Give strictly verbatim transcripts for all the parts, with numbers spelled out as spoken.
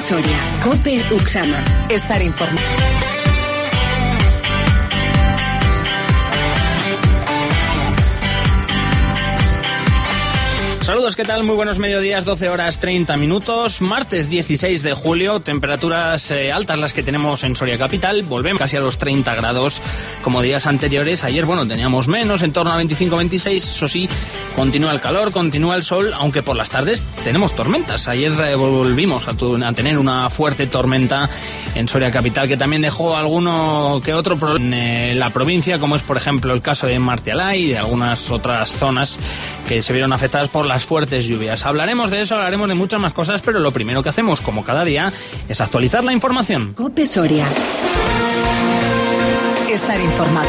Soria, COPE Uxama. Estar informado. Saludos, ¿qué tal? Muy buenos mediodías, doce horas treinta minutos, martes dieciséis de julio, temperaturas eh, altas las que tenemos en Soria Capital, volvemos casi a los treinta grados como días anteriores. Ayer, bueno, teníamos menos, en torno a veinticinco veintiséis, eso sí, continúa el calor, continúa el sol, aunque por las tardes tenemos tormentas. Ayer eh, volvimos a, tu, a tener una fuerte tormenta en Soria Capital, que también dejó alguno que otro problema en eh, la provincia, como es por ejemplo el caso de Martialá y de algunas otras zonas que se vieron afectadas por las fuertes lluvias. Hablaremos de eso, hablaremos de muchas más cosas, pero lo primero que hacemos, como cada día, es actualizar la información. COPE Soria. Estar informado.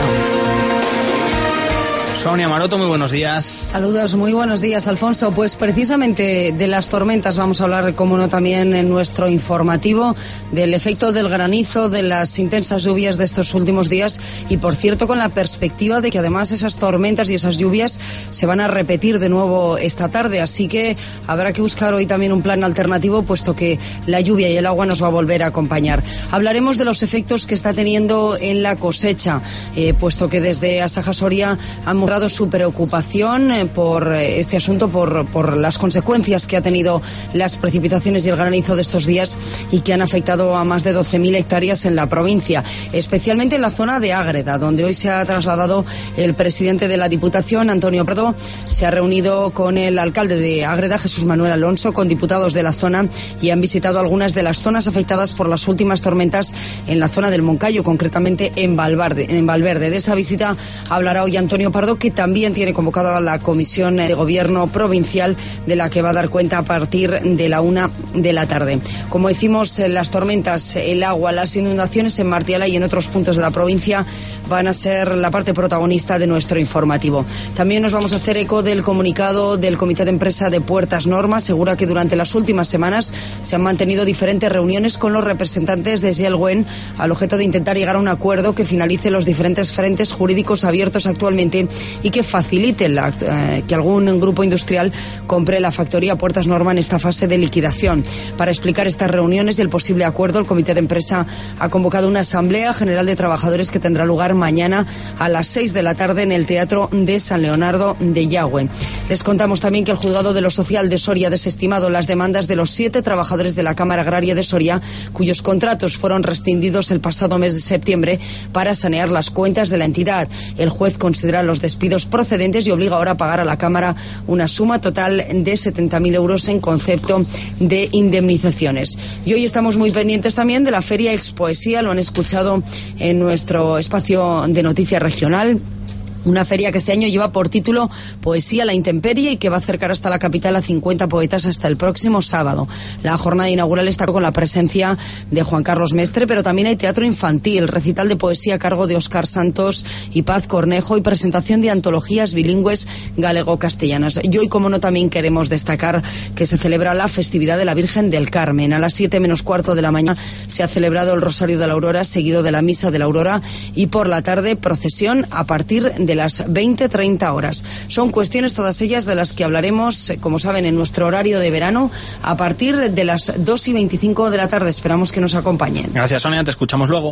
Sonia Maroto, muy buenos días. Saludos, muy buenos días, Alfonso. Pues precisamente de las tormentas vamos a hablar, como no, también en nuestro informativo, del efecto del granizo, de las intensas lluvias de estos últimos días y, por cierto, con la perspectiva de que además esas tormentas y esas lluvias se van a repetir de nuevo esta tarde, así que habrá que buscar hoy también un plan alternativo, puesto que la lluvia y el agua nos va a volver a acompañar. Hablaremos de los efectos que está teniendo en la cosecha, eh, puesto que desde Asaja Soria han mostrado su preocupación eh, por eh, este asunto, por, por las consecuencias que ha tenido las precipitaciones y el granizo de estos días y que han afectado a más de doce mil hectáreas en la provincia, especialmente en la zona de Ágreda, donde hoy se ha trasladado el presidente de la Diputación, Antonio Pardo. Se ha reunido con el alcalde de Ágreda, Jesús Manuel Alonso, con diputados de la zona, y han visitado algunas de las zonas afectadas por las últimas tormentas en la zona del Moncayo, concretamente en Valverde. En Valverde. De esa visita hablará hoy Antonio Pardo, que también tiene convocada la Comisión de Gobierno Provincial, de la que va a dar cuenta a partir de la una de la tarde. Como decimos, las tormentas, el agua, las inundaciones en Martialá y en otros puntos de la provincia van a ser la parte protagonista de nuestro informativo. También nos vamos a hacer eco del comunicado del Comité de Empresa de Puertas Norma. Asegura que durante las últimas semanas se han mantenido diferentes reuniones con los representantes de Gelwen al objeto de intentar llegar a un acuerdo que finalice los diferentes frentes jurídicos abiertos actualmente y que facilite la, eh, que algún grupo industrial compre la factoría Puertas Norma en esta fase de liquidación. Para explicar estas reuniones y el posible acuerdo, el Comité de Empresa ha convocado una Asamblea General de Trabajadores que tendrá lugar mañana a las seis de la tarde en el Teatro de San Leonardo de Yagüe. Les contamos también que el Juzgado de lo Social de Soria ha desestimado las demandas de los siete trabajadores de la Cámara Agraria de Soria, cuyos contratos fueron rescindidos el pasado mes de septiembre para sanear las cuentas de la entidad. El juez considera los despidos procedentes y obliga ahora a pagar a la Cámara una suma total de setenta mil euros en concepto de indemnizaciones. Y hoy estamos muy pendientes también de la Feria Expoesía, lo han escuchado en nuestro espacio de noticias regional. Una feria que este año lleva por título Poesía a la intemperie y que va a acercar hasta la capital a cincuenta poetas hasta el próximo sábado. La jornada inaugural está con la presencia de Juan Carlos Mestre, pero también hay teatro infantil, recital de poesía a cargo de Óscar Santos y Paz Cornejo y presentación de antologías bilingües galego-castellanas. Y hoy, como no, también queremos destacar que se celebra la festividad de la Virgen del Carmen. A las siete menos cuarto de la mañana se ha celebrado el Rosario de la Aurora, seguido de la Misa de la Aurora, y por la tarde procesión a partir de las veinte treinta horas. Son cuestiones todas ellas de las que hablaremos, como saben, en nuestro horario de verano a partir de las dos y veinticinco de la tarde. Esperamos que nos acompañen. Gracias, Sonia, te escuchamos luego.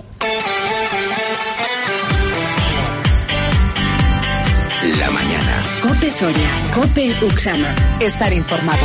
La mañana. COPE Soria, COPE Uxama. Estar informado.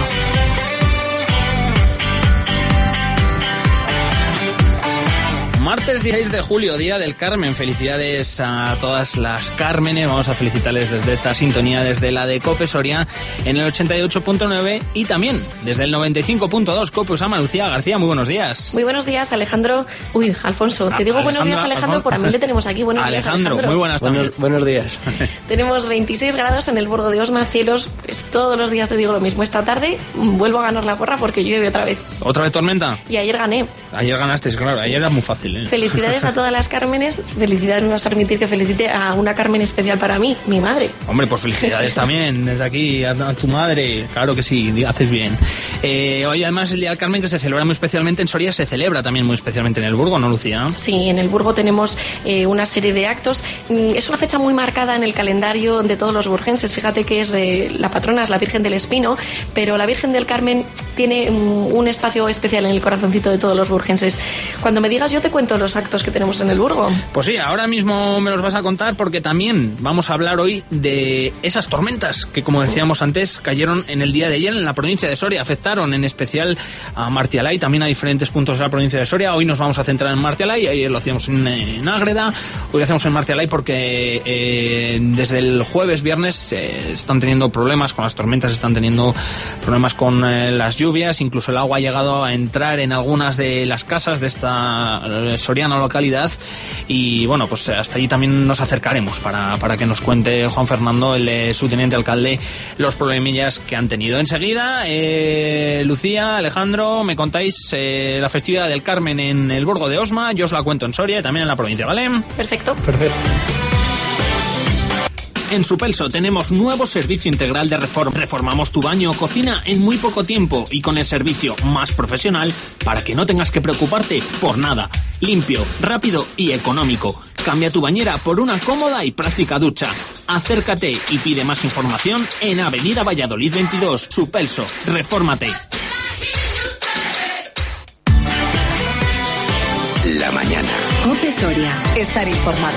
Martes dieciséis de julio, Día del Carmen. Felicidades a todas las Cármenes. Vamos a felicitarles desde esta sintonía, desde la de COPE Soria en el ochenta y ocho punto nueve y también desde el noventa y cinco punto dos COPE Uxama. Lucía García, muy buenos días. Muy buenos días, Alejandro. Uy, Alfonso, te digo Alejandro, buenos días, Alejandro, Alfonso. Por también le tenemos aquí. Buenos Alejandro, días, Alejandro. Muy buenas también. Buenos, buenos días. Tenemos veintiséis grados en el Burgo de Osma, cielos, pues todos los días te digo lo mismo. Esta tarde vuelvo a ganar la porra porque llueve otra vez. ¿Otra vez tormenta? Y ayer gané. Ayer ganaste, claro, ayer era muy fácil, ¿eh? Felicidades a todas las Cármenes. Felicidades, me vas a permitir que felicite a una Carmen especial para mí, mi madre. Hombre, pues felicidades también desde aquí a, a tu madre. Claro que sí, haces bien. Eh, hoy además el Día del Carmen, que se celebra muy especialmente en Soria, se celebra también muy especialmente en el Burgo, ¿no, Lucía? Sí, en el Burgo tenemos eh, una serie de actos. Es una fecha muy marcada en el calendario de todos los burgenses. Fíjate que es eh, la patrona es la Virgen del Espino, pero la Virgen del Carmen tiene um, un espacio especial en el corazoncito de todos los burgenses. Cuando me digas, yo te cuento los actos que tenemos en el Burgo. Pues sí, ahora mismo me los vas a contar, porque también vamos a hablar hoy de esas tormentas que, como decíamos antes, cayeron en el día de ayer en la provincia de Soria. Afectaron en especial a Martialay, también a diferentes puntos de la provincia de Soria. Hoy nos vamos a centrar en Martialay, ayer lo hacíamos en, en Ágreda, hoy lo hacemos en Martialay porque eh, desde el jueves, viernes eh, están teniendo problemas con las tormentas, están teniendo problemas con eh, las lluvias, incluso el agua ha llegado a entrar en algunas de las casas de esta eh, soriana localidad, y bueno, pues hasta allí también nos acercaremos para, para que nos cuente Juan Fernando, el eh, subteniente alcalde, los problemillas que han tenido. Enseguida, eh, Lucía, Alejandro, me contáis eh, la festividad del Carmen en el Burgo de Osma. Yo os la cuento en Soria y también en la provincia, ¿vale? Perfecto. Perfecto. En Supelso tenemos nuevo servicio integral de reforma. Reformamos tu baño o cocina en muy poco tiempo y con el servicio más profesional para que no tengas que preocuparte por nada. Limpio, rápido y económico. Cambia tu bañera por una cómoda y práctica ducha. Acércate y pide más información en Avenida Valladolid veintidós. Supelso, refórmate. La mañana. COPE Soria. Estar informado.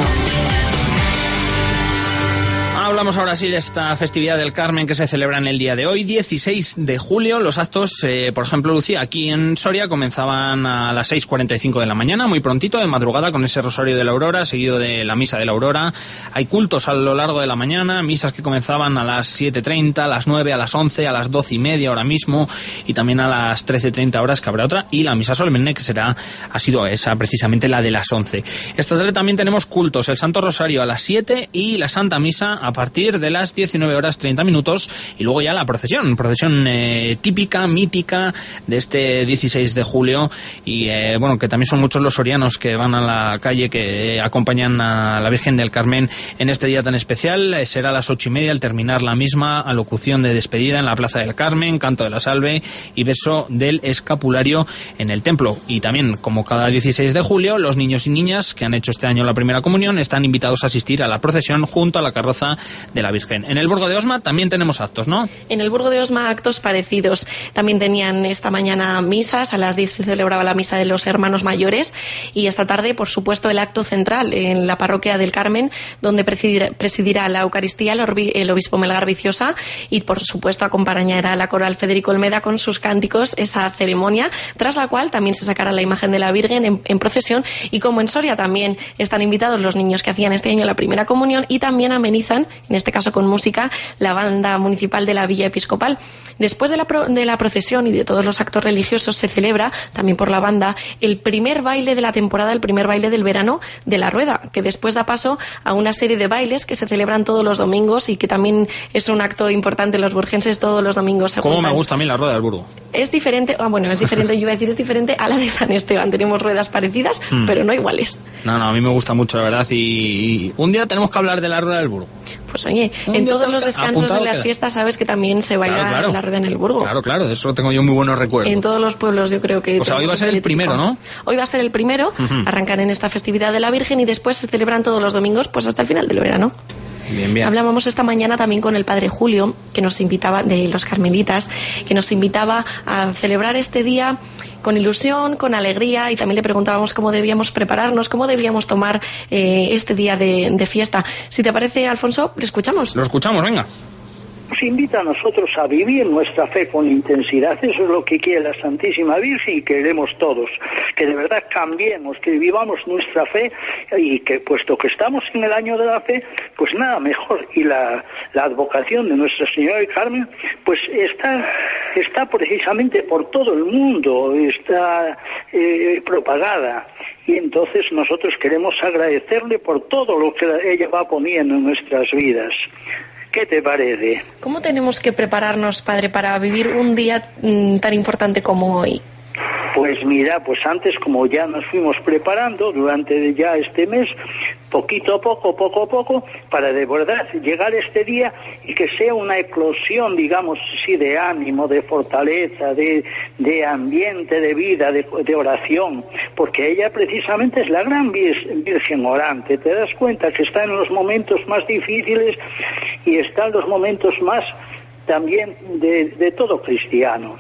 Hablamos ahora sí de esta festividad del Carmen que se celebra en el día de hoy, dieciséis de julio. Los actos, eh, por ejemplo, Lucía, aquí en Soria comenzaban a las seis cuarenta y cinco de la mañana, muy prontito, de madrugada, con ese rosario de la aurora, seguido de la misa de la aurora. Hay cultos a lo largo de la mañana, misas que comenzaban a las siete treinta, a las nueve, a las once, a las doce y media ahora mismo, y también a las trece treinta horas que habrá otra, y la misa solemne, que será, ha sido esa precisamente la de las once. Esta tarde también tenemos cultos, el Santo Rosario a las siete y la Santa Misa a partir de las diecinueve horas treinta minutos, y luego ya la procesión, procesión eh, típica, mítica de este dieciséis de julio, y eh, bueno, que también son muchos los sorianos que van a la calle, que eh, acompañan a la Virgen del Carmen en este día tan especial. Eh, será a las ocho y media al terminar la misma, alocución de despedida en la Plaza del Carmen, canto de la salve y beso del escapulario en el templo. Y también, como cada dieciséis de julio, los niños y niñas que han hecho este año la primera comunión están invitados a asistir a la procesión junto a la carroza de la Virgen. En el Burgo de Osma también tenemos actos, ¿no? En el Burgo de Osma actos parecidos. También tenían esta mañana misas, a las diez se celebraba la misa de los hermanos mayores, y esta tarde, por supuesto, el acto central en la parroquia del Carmen, donde presidirá, presidirá la Eucaristía el, orbi, el obispo Melgar Viciosa, y por supuesto acompañará a la coral Federico Olmeda con sus cánticos esa ceremonia, tras la cual también se sacará la imagen de la Virgen en, en procesión. Y como en Soria también están invitados los niños que hacían este año la primera comunión, y también amenizan, en este caso con música, la banda municipal de la Villa Episcopal. Después de la, pro, de la procesión y de todos los actos religiosos, se celebra también por la banda el primer baile de la temporada, el primer baile del verano de la Rueda, que después da paso a una serie de bailes que se celebran todos los domingos y que también es un acto importante. Los burgenses todos los domingos se ¿Cómo juntan. me gusta a mí la Rueda del Burgo? Es diferente, ah, bueno, es diferente, yo iba a decir, es diferente a la de San Esteban. Tenemos ruedas parecidas, mm. pero no iguales. No, no, a mí me gusta mucho, la verdad, y, y un día tenemos que hablar de la Rueda del Burgo. Pues oye, un en todos los descansos de las queda. fiestas sabes que también se baila claro, claro. la Rueda en el Burgo. Claro, claro, de eso tengo yo muy buenos recuerdos. En todos los pueblos yo creo que... O sea, hoy va a ser el primero, ¿no? Hoy va a ser el primero, uh-huh. arrancan en esta festividad de la Virgen y después se celebran todos los domingos, pues hasta el final del verano. Bien, bien. Hablábamos esta mañana también con el padre Julio, que nos invitaba, de los carmelitas, que nos invitaba a celebrar este día con ilusión, con alegría, y también le preguntábamos cómo debíamos prepararnos, cómo debíamos tomar eh, este día de, de fiesta. Si te parece, Alfonso, ¿le escuchamos? Lo escuchamos, venga. Nos invita a nosotros a vivir nuestra fe con intensidad. Eso es lo que quiere la Santísima Virgen y queremos todos, que de verdad cambiemos, que vivamos nuestra fe, y que puesto que estamos en el año de la fe, pues nada mejor. Y la, la advocación de Nuestra Señora del Carmen pues está, está precisamente por todo el mundo, está eh, propagada. Y entonces nosotros queremos agradecerle por todo lo que ella va poniendo en nuestras vidas. ¿Qué te parece? ¿Cómo tenemos que prepararnos, padre, para vivir un día mmm, tan importante como hoy? Pues mira, pues antes, como ya nos fuimos preparando durante ya este mes, poquito a poco, poco a poco, para de verdad llegar este día y que sea una eclosión, digamos, sí, de ánimo, de fortaleza, de, de ambiente, de vida, de, de oración, porque ella precisamente es la gran Virgen orante. Te das cuenta que está en los momentos más difíciles y está en los momentos más también de, de todo cristiano.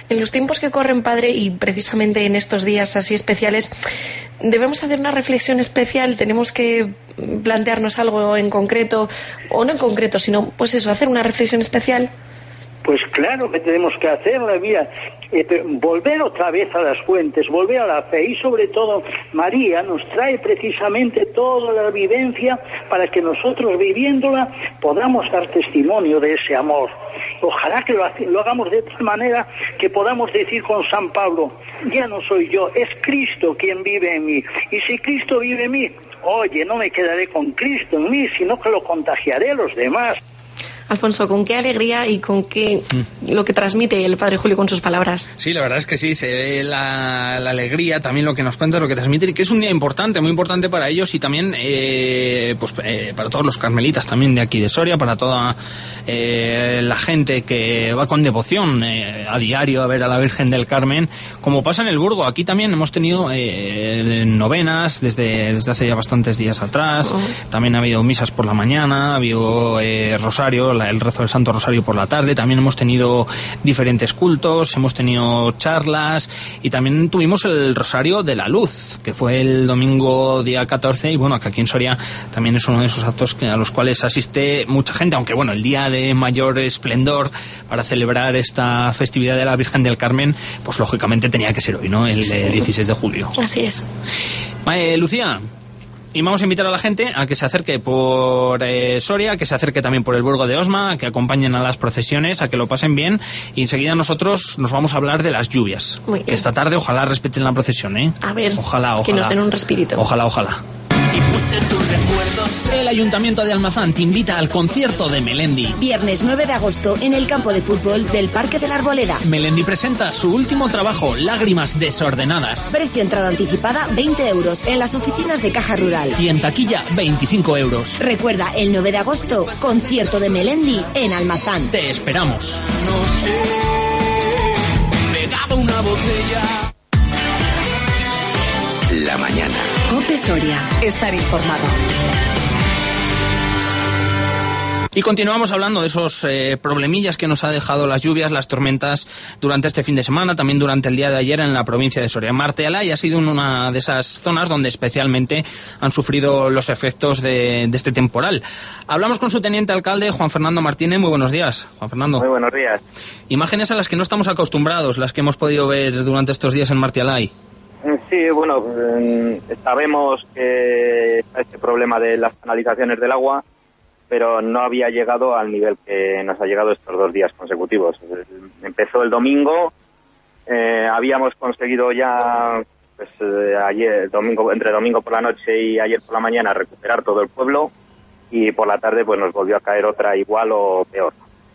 En los tiempos que corren, padre, y precisamente en estos días así especiales, debemos hacer una reflexión especial, tenemos que plantearnos algo en concreto, o no en concreto, sino pues eso, hacer una reflexión especial. Pues claro que tenemos que hacerla, mira, eh, volver otra vez a las fuentes, volver a la fe, y sobre todo María nos trae precisamente toda la vivencia para que nosotros viviéndola podamos dar testimonio de ese amor. Ojalá que lo, lo hagamos de tal manera que podamos decir con San Pablo, ya no soy yo, es Cristo quien vive en mí, y si Cristo vive en mí, oye, no me quedaré con Cristo en mí, sino que lo contagiaré a los demás. Alfonso, con qué alegría y con qué mm. lo que transmite el padre Julio con sus palabras. Sí, la verdad es que sí, se ve la, la alegría, también lo que nos cuenta, lo que transmite, y que es un día importante, muy importante para ellos y también eh, pues eh, para todos los carmelitas también de aquí de Soria, para toda eh, la gente que va con devoción eh, a diario a ver a la Virgen del Carmen, como pasa en el Burgo. Aquí también hemos tenido eh, novenas desde, desde hace ya bastantes días atrás, oh. También ha habido misas por la mañana, ha habido eh, rosario, el rezo del Santo Rosario por la tarde, también hemos tenido diferentes cultos, hemos tenido charlas y también tuvimos el Rosario de la Luz, que fue el domingo día catorce, y bueno, que aquí en Soria también es uno de esos actos que, a los cuales asiste mucha gente, aunque bueno, el día de mayor esplendor para celebrar esta festividad de la Virgen del Carmen, pues lógicamente tenía que ser hoy, ¿no? El eh, dieciséis de julio. Así es. Eh, Lucía, y vamos a invitar a la gente a que se acerque por eh, Soria, que se acerque también por el Burgo de Osma, a que acompañen a las procesiones, a que lo pasen bien, y enseguida nosotros nos vamos a hablar de las lluvias. Muy bien. Esta tarde ojalá respeten la procesión, ¿eh? A ver, ojalá, ojalá. Que nos den un respirito. Ojalá, ojalá. El Ayuntamiento de Almazán te invita al concierto de Melendi. Viernes nueve de agosto en el campo de fútbol del Parque de la Arboleda. Melendi presenta su último trabajo, Lágrimas desordenadas. Precio entrada anticipada veinte euros en las oficinas de Caja Rural. Y en taquilla veinticinco euros. Recuerda, el nueve de agosto, concierto de Melendi en Almazán. Te esperamos. Noche, pegaba una botella. La mañana. COPE Soria. Estar informado. Y continuamos hablando de esos eh, problemillas que nos ha dejado las lluvias, las tormentas durante este fin de semana, también durante el día de ayer en la provincia de Soria. Martealay ha sido una de esas zonas donde especialmente han sufrido los efectos de, de este temporal. Hablamos con su teniente alcalde, Juan Fernando Martínez. Muy buenos días, Juan Fernando. Muy buenos días. Imágenes a las que no estamos acostumbrados, las que hemos podido ver durante estos días en Martealay. Sí, bueno, sabemos que está este problema de las canalizaciones del agua, pero no había llegado al nivel que nos ha llegado estos dos días consecutivos. Empezó el domingo, eh, habíamos conseguido ya, pues eh, ayer, domingo, entre domingo por la noche y ayer por la mañana, recuperar todo el pueblo, y por la tarde pues nos volvió a caer otra igual o peor.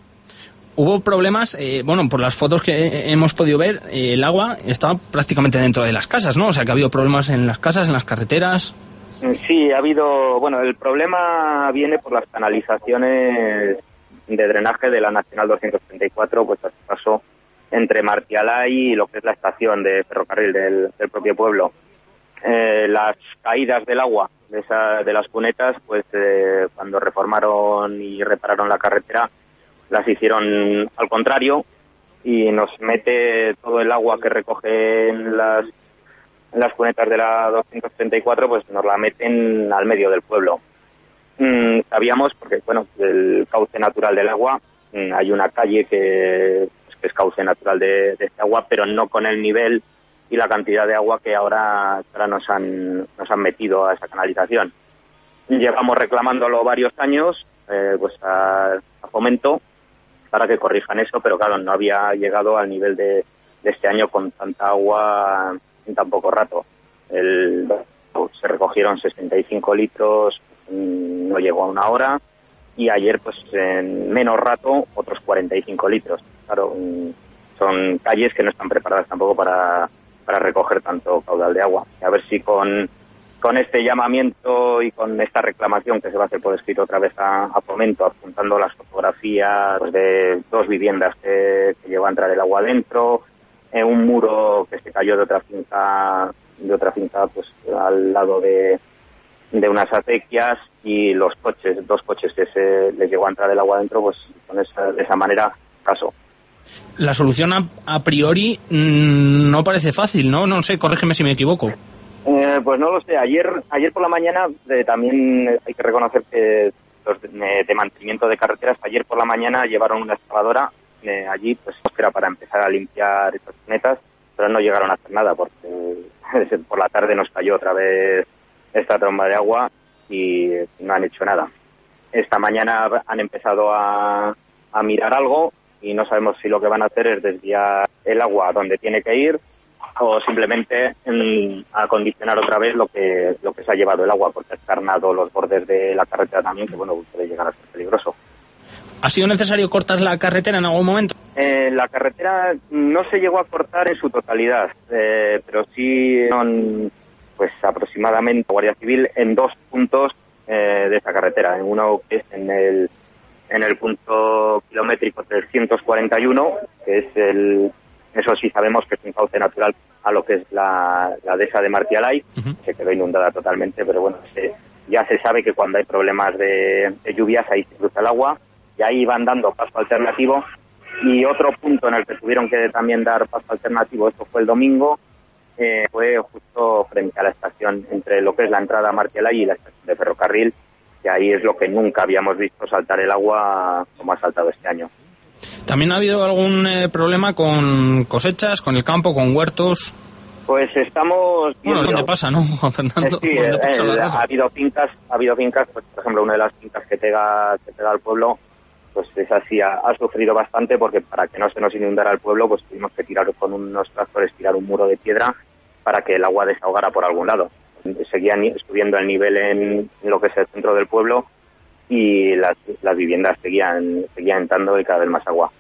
Hubo problemas, eh, bueno, por las fotos que hemos podido ver, eh, el agua estaba prácticamente dentro de las casas, ¿no? O sea, que ha habido problemas en las casas, en las carreteras. Sí, ha habido, bueno, el problema viene por las canalizaciones de drenaje de la Nacional doscientos treinta y cuatro, pues a su paso entre Martialay y lo que es la estación de ferrocarril del, del propio pueblo. Eh, las caídas del agua de, esa, de las cunetas, pues eh, cuando reformaron y repararon la carretera, las hicieron al contrario y nos mete todo el agua que recogen las las cunetas de la doscientos treinta y cuatro, pues nos la meten al medio del pueblo. Mm, sabíamos, porque bueno, el cauce natural del agua, mm, hay una calle que, pues, que es cauce natural de, de este agua, pero no con el nivel y la cantidad de agua que ahora, ahora nos han nos han metido a esa canalización. Llevamos reclamándolo varios años, eh, pues a, a Fomento, para que corrijan eso, pero claro, no había llegado al nivel de, de este año con tanta agua en tan poco rato. El, se recogieron sesenta y cinco litros, no llegó a una hora, y ayer pues en menos rato otros cuarenta y cinco litros. Claro, son calles que no están preparadas tampoco para, para recoger tanto caudal de agua. A ver si con, con este llamamiento y con esta reclamación que se va a hacer por escrito otra vez a, a Fomento, apuntando las fotografías pues, de dos viviendas que, que lleva a entrar el agua adentro, eh, un muro que se cayó de otra finca, de otra finca pues al lado de, de unas acequias, y los coches, dos coches que se les llegó a entrar el agua adentro, pues con esa, de esa manera, caso. La solución a, a priori mmm, no parece fácil, ¿no? No sé, corrígeme si me equivoco. Eh, pues no lo sé. Ayer ayer por la mañana eh, también hay que reconocer que los de, de mantenimiento de carreteras, ayer por la mañana llevaron una excavadora eh, allí, pues que era para empezar a limpiar estas cunetas, pero no llegaron a hacer nada porque por la tarde nos cayó otra vez esta tromba de agua y no han hecho nada. Esta mañana han empezado a, a mirar algo y no sabemos si lo que van a hacer es desviar el agua a donde tiene que ir o simplemente mm, acondicionar otra vez lo que lo que se ha llevado el agua, porque ha escarnado los bordes de la carretera también, que bueno, puede llegar a ser peligroso. ¿Ha sido necesario cortar la carretera en algún momento? Eh, la carretera no se llegó a cortar en su totalidad, eh, pero sí son pues aproximadamente Guardia Civil en dos puntos eh, de esa carretera. En uno que es en el en el punto kilométrico trescientos cuarenta y uno, que es el, eso sí sabemos que es un cauce natural a lo que es la, la dehesa de Martialay, uh-huh. Se quedó inundada totalmente, pero bueno, se, ya se sabe que cuando hay problemas de, de lluvias ahí se cruza el agua y ahí van dando paso alternativo. Y otro punto en el que tuvieron que también dar paso alternativo, esto fue el domingo, eh, fue justo frente a la estación, entre lo que es la entrada a Martialay y la estación de ferrocarril, que ahí es lo que nunca habíamos visto saltar el agua como ha saltado este año. ¿También ha habido algún eh, problema con cosechas, con el campo, con huertos? Pues estamos viendo... Bueno, ¿dónde pasa, no, Juan Fernando? Sí, eh, pasa eh, ha habido fincas, ha habido fincas, pues por ejemplo una de las fincas que pega, que pega al pueblo, pues es así, ha, ha sufrido bastante porque para que no se nos inundara el pueblo, pues tuvimos que tirar con unos tractores, tirar un muro de piedra para que el agua desahogara por algún lado. Seguía subiendo el nivel en, en lo que es el centro del pueblo y las, las viviendas seguían, seguían entrando y cada vez más agua.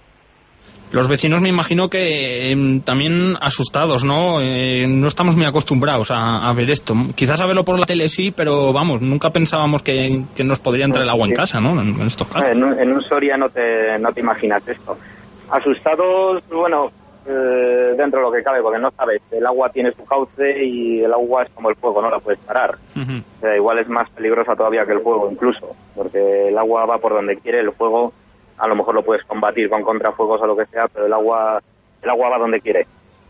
Los vecinos me imagino que eh, también asustados, ¿no? Eh, no estamos muy acostumbrados a, a ver esto. Quizás a verlo por la tele sí, pero vamos, nunca pensábamos que, que nos podría entrar el agua en casa, ¿no? En, en estos casos. En un, en un Soria no te, no te imaginas esto. Asustados, bueno, eh, dentro de lo que cabe, porque no sabes, el agua tiene su cauce y el agua es como el fuego, no la puedes parar. Uh-huh. O sea, igual es más peligrosa todavía que el fuego incluso, porque el agua va por donde quiere, el fuego a lo mejor lo puedes combatir con contrafuegos o lo que sea, pero el agua el agua va donde quiere.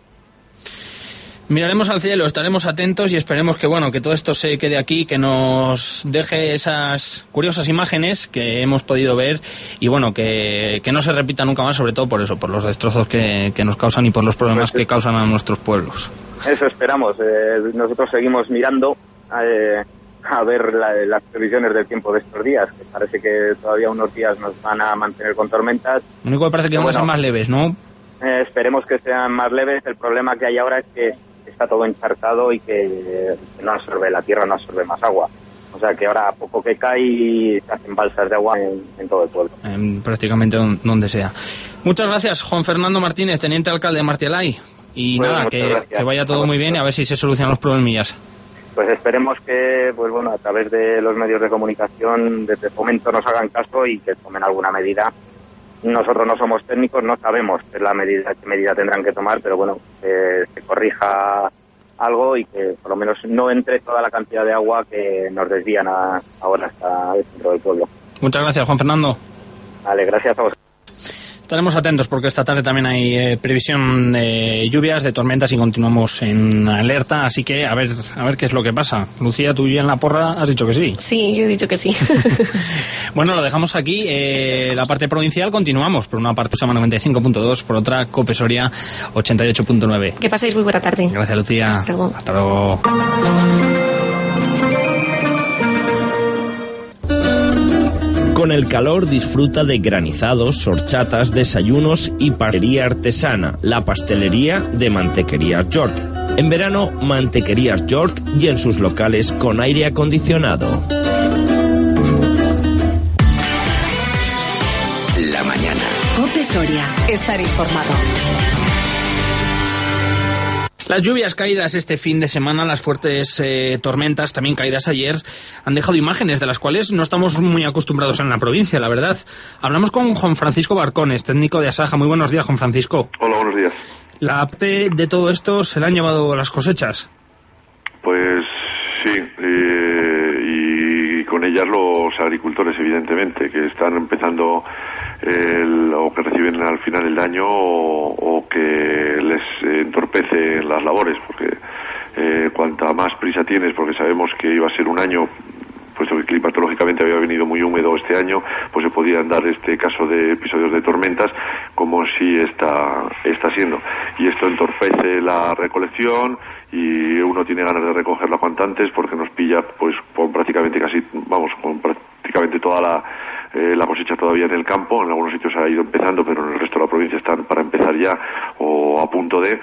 Miraremos al cielo, estaremos atentos y esperemos que bueno que todo esto se quede aquí, que nos deje esas curiosas imágenes que hemos podido ver y bueno, que, que no se repita nunca más, sobre todo por eso, por los destrozos que, que nos causan y por los problemas pues, que causan a nuestros pueblos. Eso esperamos. Eh, nosotros seguimos mirando eh, a ver la, las previsiones del tiempo de estos días, que parece que todavía unos días nos van a mantener con tormentas. Lo único que parece que van a ser más leves, ¿no? Eh, esperemos que sean más leves. El problema que hay ahora es que está todo encharcado y que no absorbe, la tierra no absorbe más agua. O sea que ahora a poco que cae se hacen balsas de agua en, en todo el pueblo. En prácticamente donde sea. Muchas gracias, Juan Fernando Martínez, teniente alcalde de Martialay. Y pues nada, que, que vaya todo muy bien y a ver si se solucionan los problemillas. Pues esperemos que, pues bueno, a través de los medios de comunicación, desde Fomento nos hagan caso y que tomen alguna medida. Nosotros no somos técnicos, no sabemos qué, la medida, qué medida tendrán que tomar, pero bueno, que se corrija algo y que por lo menos no entre toda la cantidad de agua que nos desvían a, ahora hasta el centro del pueblo. Muchas gracias, Juan Fernando. Vale, gracias a vos. Estaremos atentos porque esta tarde también hay eh, previsión de lluvias, de tormentas y continuamos en alerta, así que a ver a ver qué es lo que pasa. Lucía, tú ya en la porra has dicho que sí. Sí, yo he dicho que sí. Bueno, lo dejamos aquí. Eh, la parte provincial continuamos. Por una parte Sama noventa y cinco punto dos, por otra Cope Soria ochenta y ocho punto nueve. Que paséis muy buena tarde. Gracias, Lucía. Hasta luego. Hasta luego. Con el calor disfruta de granizados, horchatas, desayunos y pastelería artesana, la pastelería de Mantequerías York. En verano, Mantequerías York y en sus locales con aire acondicionado. La mañana. Cope Soria. Estar informado. Las lluvias caídas este fin de semana, las fuertes eh, tormentas también caídas ayer, han dejado imágenes de las cuales no estamos muy acostumbrados en la provincia, la verdad. Hablamos con Juan Francisco Barcones, técnico de Asaja. Muy buenos días, Juan Francisco. Hola, buenos días. ¿La parte de todo esto se le han llevado las cosechas? Pues sí, eh, y con ellas los agricultores, evidentemente, que están empezando el, o que reciben vienen al final del año o, o que les entorpece las labores, porque eh, cuanta más prisa tienes, porque sabemos que iba a ser un año, puesto que climatológicamente había venido muy húmedo este año, pues se podían dar este caso de episodios de tormentas, como si está, está siendo. Y esto entorpece la recolección y uno tiene ganas de recogerla cuanto antes, porque nos pilla pues con prácticamente casi, vamos, con prácticamente toda la, eh, la cosecha todavía en el campo. En algunos sitios ha ido empezando, pero en el resto de la provincia están para empezar ya o a punto de,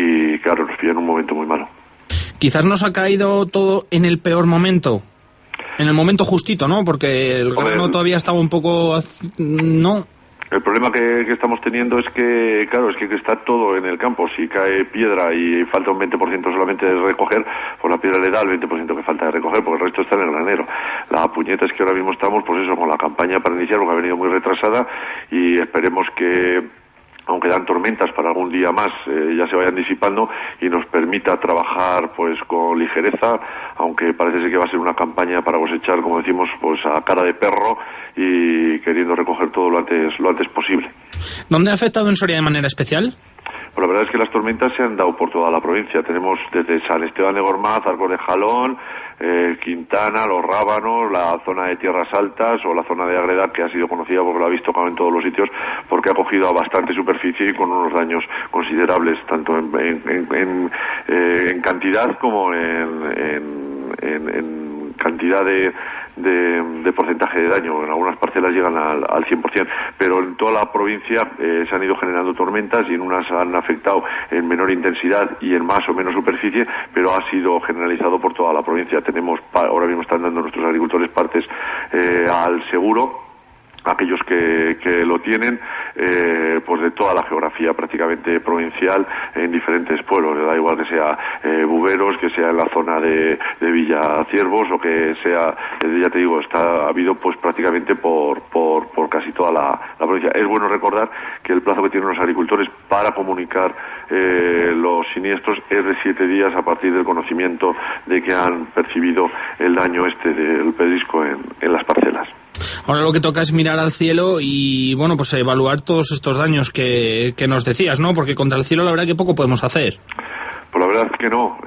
y claro, nos pilla en un momento muy malo. Quizás nos ha caído todo en el peor momento. En el momento justito, ¿no? Porque el grano todavía estaba un poco... ¿no? El problema que, que estamos teniendo es que, claro, es que está todo en el campo. Si cae piedra y falta un veinte por ciento solamente de recoger, pues la piedra le da el veinte por ciento que falta de recoger, porque el resto está en el granero. La puñeta es que ahora mismo estamos, pues eso, con la campaña para iniciar, porque ha venido muy retrasada, y esperemos que, aunque dan tormentas para algún día más, eh, ya se vayan disipando y nos permita trabajar pues con ligereza, aunque parece ser que va a ser una campaña para cosechar, como decimos, pues a cara de perro y queriendo recoger todo lo antes, lo antes posible. ¿Dónde ha afectado en Soria de manera especial? Pues la verdad es que las tormentas se han dado por toda la provincia. Tenemos desde San Esteban de Gormaz, Arcos de Jalón, eh, Quintana, Los Rábanos, la zona de Tierras Altas o la zona de Ágreda, que ha sido conocida porque lo ha visto en todos los sitios, porque ha cogido a bastante superficie y con unos daños considerables, tanto en, en, en, en, eh, en cantidad como en, en, en, en cantidad de... De, de porcentaje de daño. En algunas parcelas llegan al, al cien por ciento, pero en toda la provincia eh, se han ido generando tormentas y en unas han afectado en menor intensidad y en más o menos superficie, pero ha sido generalizado por toda la provincia. Tenemos, ahora mismo están dando nuestros agricultores partes eh, al seguro, aquellos que, que lo tienen, eh, pues de toda la geografía prácticamente provincial, en diferentes pueblos. Le da igual que sea eh, Buberos, que sea en la zona de, de Villa Ciervos, o que sea, eh, ya te digo, está ha habido pues prácticamente por, por, por casi toda la, la provincia. Es bueno recordar que el plazo que tienen los agricultores para comunicar eh, los siniestros es de siete días a partir del conocimiento de que han percibido el daño este del pedrisco en, en las parcelas. Ahora lo que toca es mirar al cielo y, bueno, pues evaluar todos estos daños que, que nos decías, ¿no? Porque contra el cielo la verdad que poco podemos hacer. Pues la verdad es que no.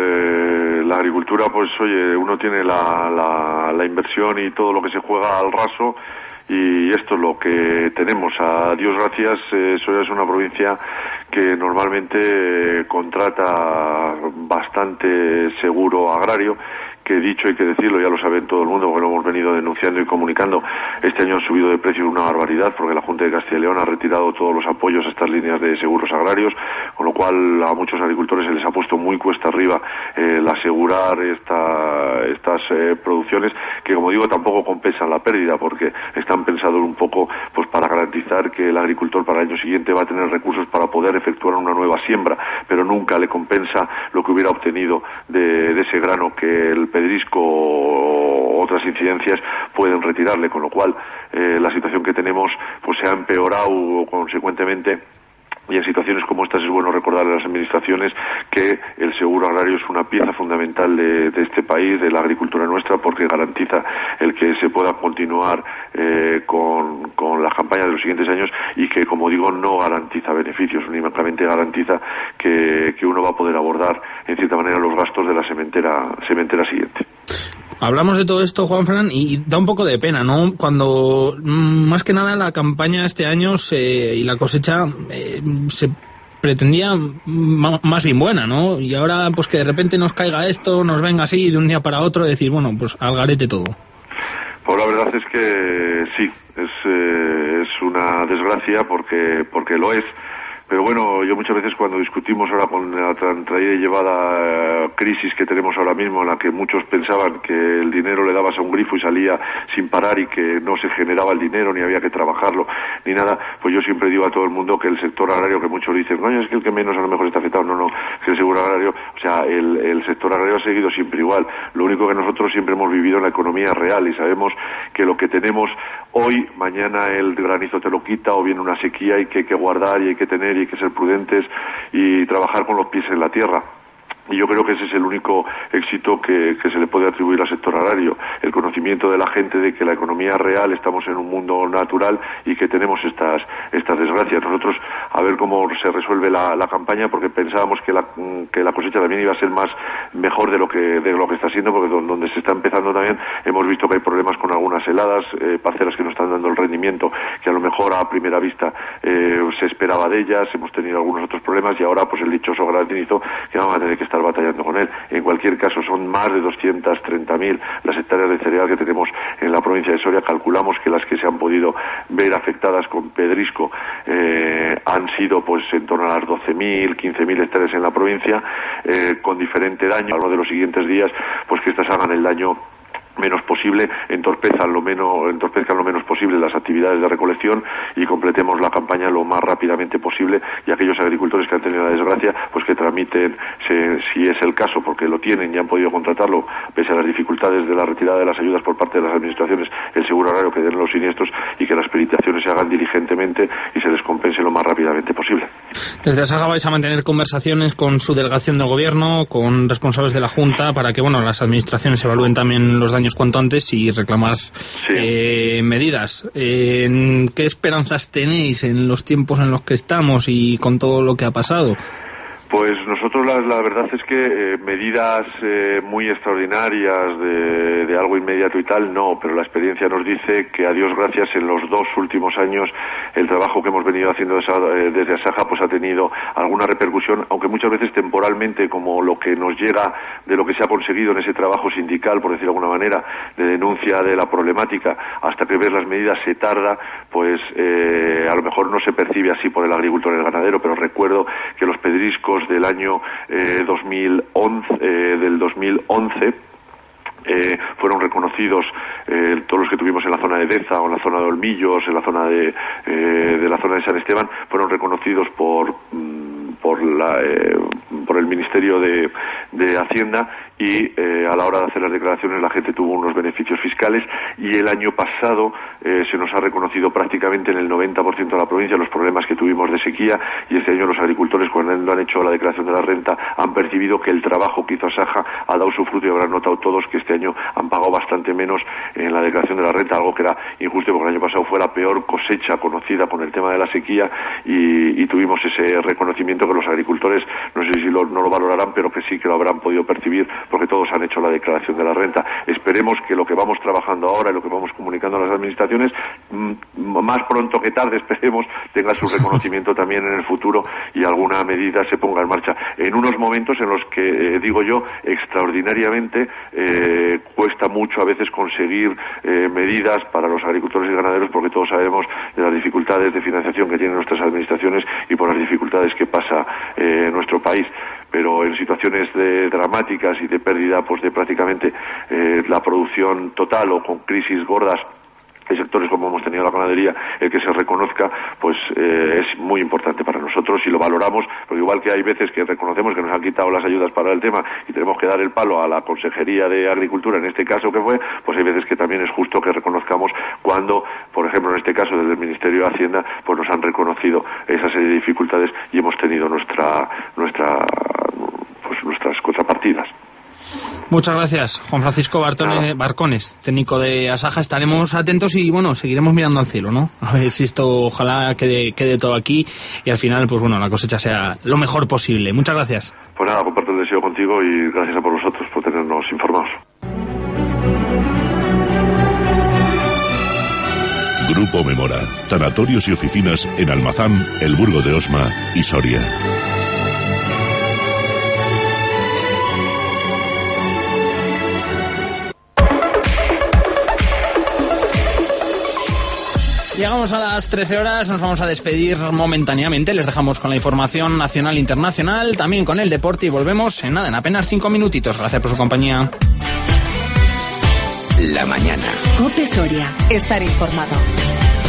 Eh, la agricultura, pues oye, uno tiene la, la, la inversión y todo lo que se juega al raso, y esto es lo que tenemos. A Dios gracias, eh, Soria es una provincia que normalmente eh, contrata bastante seguro agrario, que dicho hay que decirlo, ya lo saben todo el mundo, porque lo hemos venido denunciando y comunicando. Este año han subido de precio una barbaridad, porque la Junta de Castilla y León ha retirado todos los apoyos a estas líneas de seguros agrarios, con lo cual a muchos agricultores se les ha puesto muy cuesta arriba eh, el asegurar esta, estas eh, producciones, que como digo tampoco compensan la pérdida, porque están pensados un poco pues para garantizar que el agricultor para el año siguiente va a tener recursos para poder efectuar una nueva siembra, pero nunca le compensa lo que hubiera obtenido de, de ese grano que el pedrisco o otras incidencias pueden retirarle, con lo cual eh, la situación que tenemos pues se ha empeorado consecuentemente. Y en situaciones como estas es bueno recordarle a las administraciones que el seguro agrario es una pieza fundamental de, de este país, de la agricultura nuestra, porque garantiza el que se pueda continuar eh, con, con las campañas de los siguientes años, y que, como digo, no garantiza beneficios, únicamente garantiza que, que uno va a poder abordar en cierta manera los gastos de la sementera, sementera siguiente. Hablamos de todo esto, Juanfran, y da un poco de pena, ¿no? Cuando, más que nada, la campaña este año se, y la cosecha eh, se pretendía más bien buena, ¿no? Y ahora, pues que de repente nos caiga esto, nos venga así de un día para otro, decir, bueno, pues al garete todo. Pues la verdad es que sí, es, eh, es una desgracia porque, porque lo es. Pero bueno, yo muchas veces cuando discutimos ahora con la traída y llevada crisis que tenemos ahora mismo, en la que muchos pensaban que el dinero le dabas a un grifo y salía sin parar y que no se generaba el dinero, ni había que trabajarlo, ni nada, pues yo siempre digo a todo el mundo que el sector agrario, que muchos dicen, coño, es que el que menos a lo mejor está afectado, no, no, es que el seguro agrario, o sea, el, el sector agrario ha seguido siempre igual. Lo único que nosotros siempre hemos vivido en la economía real, y sabemos que lo que tenemos hoy, mañana el granizo te lo quita, o viene una sequía y que hay que guardar y hay que tener y hay que ser prudentes y trabajar con los pies en la tierra. Y yo creo que ese es el único éxito que, que se le puede atribuir al sector agrario, el conocimiento de la gente de que la economía real, estamos en un mundo natural y que tenemos estas estas desgracias. Nosotros, a ver cómo se resuelve la, la campaña, porque pensábamos que la, que la cosecha también iba a ser más mejor de lo que de lo que está siendo, porque donde se está empezando también hemos visto que hay problemas con algunas heladas, eh, parcelas que no están dando el rendimiento que a lo mejor a primera vista eh, se esperaba de ellas. Hemos tenido algunos otros problemas y ahora pues el dichoso granizo que vamos a tener que estar batallando con él. En cualquier caso, son más de doscientas treinta mil las hectáreas de cereal que tenemos en la provincia de Soria. Calculamos que las que se han podido ver afectadas con pedrisco eh, han sido pues en torno a las doce mil, quince mil hectáreas en la provincia, eh, con diferente daño. A lo de los siguientes días, pues que estas hagan el daño menos posible, entorpezcan lo menos, entorpezcan lo menos posible las actividades de recolección y completemos la campaña lo más rápidamente posible, y aquellos agricultores que han tenido la desgracia, pues que tramiten, se, si es el caso, porque lo tienen y han podido contratarlo, pese a las dificultades de la retirada de las ayudas por parte de las administraciones, el seguro agrario que den los siniestros y que las peritaciones se hagan diligentemente y se les compense lo más rápidamente posible. Desde Asaja vais a mantener conversaciones con su delegación del gobierno, con responsables de la Junta, para que bueno las administraciones evalúen también los daños cuanto antes y reclamar sí. eh, medidas. Eh, ¿Qué esperanzas tenéis en los tiempos en los que estamos y con todo lo que ha pasado? Pues nosotros la, la verdad es que eh, medidas eh, muy extraordinarias de, de algo inmediato y tal, no, pero la experiencia nos dice que a Dios gracias en los dos últimos años el trabajo que hemos venido haciendo desde, desde Asaja pues ha tenido alguna repercusión, aunque muchas veces temporalmente, como lo que nos llega de lo que se ha conseguido en ese trabajo sindical, por decir de alguna manera, de denuncia de la problemática, hasta que ver las medidas se tarda, pues eh, a lo mejor no se percibe así por el agricultor y el ganadero, pero recuerdo que los pedriscos del año eh, dos mil once, eh, del dos mil once eh, fueron reconocidos eh, todos los que tuvimos en la zona de Deza o en la zona de Olmillos, en la zona de, eh, de la zona de San Esteban, fueron reconocidos por mm, por la eh, por el Ministerio de, de Hacienda y eh, a la hora de hacer las declaraciones la gente tuvo unos beneficios fiscales, y el año pasado eh, se nos ha reconocido prácticamente en el noventa por ciento de la provincia los problemas que tuvimos de sequía, y este año los agricultores, cuando han hecho la declaración de la renta, han percibido que el trabajo que hizo Asaja ha dado su fruto, y habrán notado todos que este año han pagado bastante menos en la declaración de la renta, algo que era injusto porque el año pasado fue la peor cosecha conocida con el tema de la sequía, y, y tuvimos ese reconocimiento que los agricultores, no sé si lo, no lo valorarán, pero que sí que lo habrán podido percibir, porque todos han hecho la declaración de la renta. Esperemos que lo que vamos trabajando ahora y lo que vamos comunicando a las administraciones, más pronto que tarde, esperemos, tenga su reconocimiento también en el futuro y alguna medida se ponga en marcha. En unos momentos en los que, eh, digo yo, extraordinariamente eh, cuesta mucho a veces conseguir eh, medidas para los agricultores y ganaderos, porque todos sabemos de las dificultades de financiación que tienen nuestras administraciones y por las dificultades que pasa eh, en nuestro país. Pero en situaciones de dramáticas y de pérdida pues de prácticamente eh, la producción total, o con crisis gordas en sectores como hemos tenido la ganadería, el que se reconozca pues eh, es muy importante para nosotros y lo valoramos, porque igual que hay veces que reconocemos que nos han quitado las ayudas para el tema y tenemos que dar el palo a la Consejería de Agricultura, en este caso que fue, pues hay veces que también es justo que reconozcamos cuando, por ejemplo en este caso desde el Ministerio de Hacienda, pues nos han reconocido esa serie de dificultades y hemos tenido nuestra nuestra pues nuestras contrapartidas. Muchas gracias, Juan Francisco Bartone, Barcones, técnico de Asaja. Estaremos atentos y bueno, seguiremos mirando al cielo, ¿no? A ver si esto ojalá quede, quede todo aquí y al final, pues bueno, la cosecha sea lo mejor posible. Muchas gracias. Pues nada, comparto el deseo contigo y gracias a por vosotros por tenernos informados. Grupo Memora, tanatorios y oficinas en Almazán, El Burgo de Osma y Soria. Llegamos a las trece horas, nos vamos a despedir momentáneamente, les dejamos con la información nacional e internacional, también con el deporte y volvemos en nada, en apenas cinco minutitos. Gracias por su compañía. La mañana. COPE Soria. Estar informado.